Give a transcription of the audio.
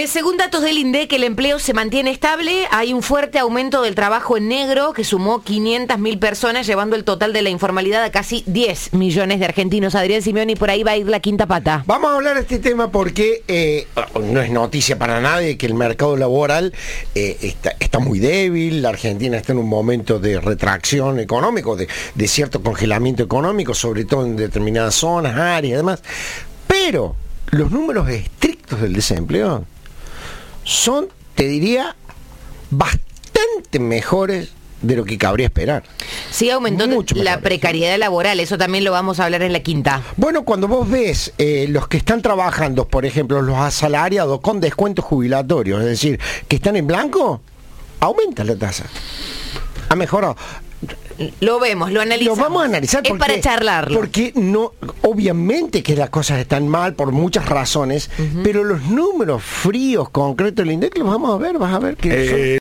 Según datos del INDEC, el empleo se mantiene estable. Hay un fuerte aumento del trabajo en negro que sumó 500.000 personas, llevando el total de la informalidad a casi 10 millones de argentinos. Adrián Simeoni, por ahí va a ir la quinta pata. Vamos a hablar de este tema porque no es noticia para nadie que el mercado laboral está muy débil. La Argentina está en un momento de retracción económico, de cierto congelamiento económico, sobre todo en determinadas zonas, áreas y demás. Pero los números estrictos del desempleo son, te diría, bastante mejores de lo que cabría esperar. Sí, aumentó la precariedad laboral, eso también lo vamos a hablar en la quinta. Bueno, cuando vos ves los que están trabajando, por ejemplo, los asalariados con descuentos jubilatorios, es decir, que están en blanco, aumenta la tasa. Ha mejorado. Lo vemos, lo analizamos. Lo vamos a analizar porque, es para charlarlo. Porque no, obviamente que las cosas están mal por muchas razones, pero los números fríos, concretos del INDEC los vamos a ver, vas a ver que son